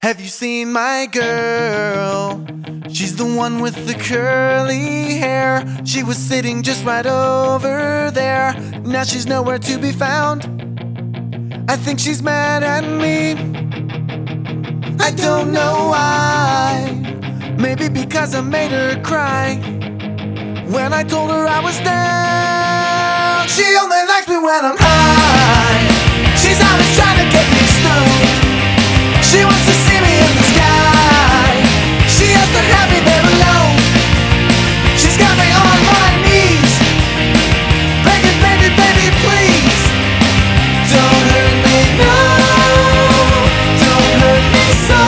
Have you seen my girl? She's the one with the curly hair. She was sitting just right over there. Now she's nowhere to be found. I think she's mad at me. I don't know why. Maybe because I made her cry when I told her I was down. She only likes me when I'm high. She's always trying to get me stoned. She wants to see me in the sky. She has to have me there alone. She's got me on my knees, begging, baby, baby, please don't hurt me, no, don't hurt me so.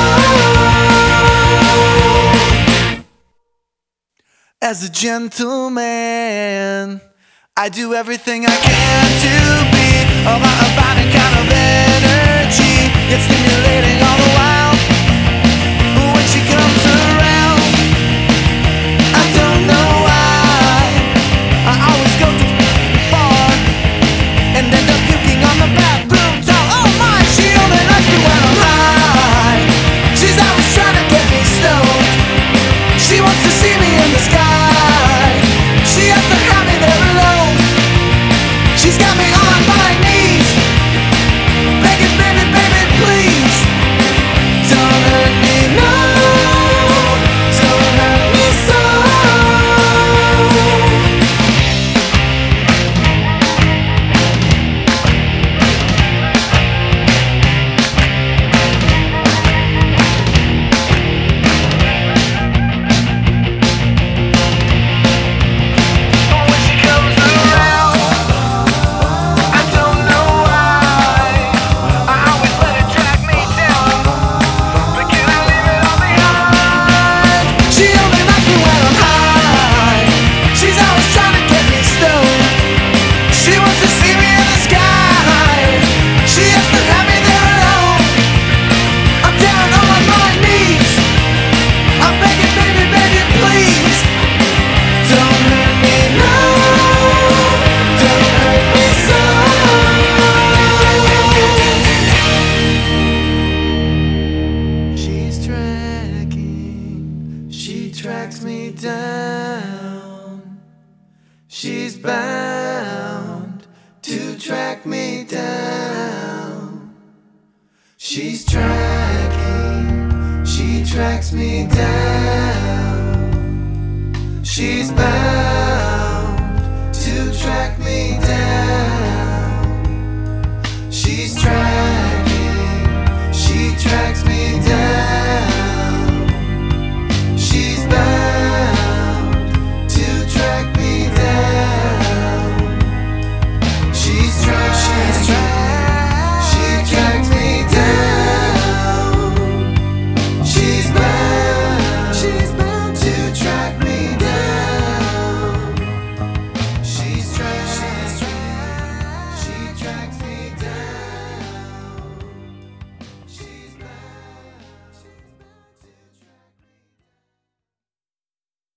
As a gentleman, I do everything I can to be about a body kind of energy. It's stimulating all the while when she comes around. I don't know why I always go too far and end up puking on the bathroom towel. Oh my, she only likes me when I'm high. She's always trying to get me stoned. She wants to see me in the sky. She has to have me there alone. She's got me on my knees, begging, baby, baby, please don't hurt me, no, don't hurt me so. When she comes around, I don't know why I always let her drag me down, but can I leave it all behind? She only likes me when I'm high. She's always trying to get me stoned. She wants to see me in the sky. She has to have me there alone. I'm down on my knees. I'm begging, baby, baby, please don't hurt me, no, don't hurt me so. She's tracking, she tracks me down. She's bound to track me down. She's tracking, she tracks me down. She's bound to track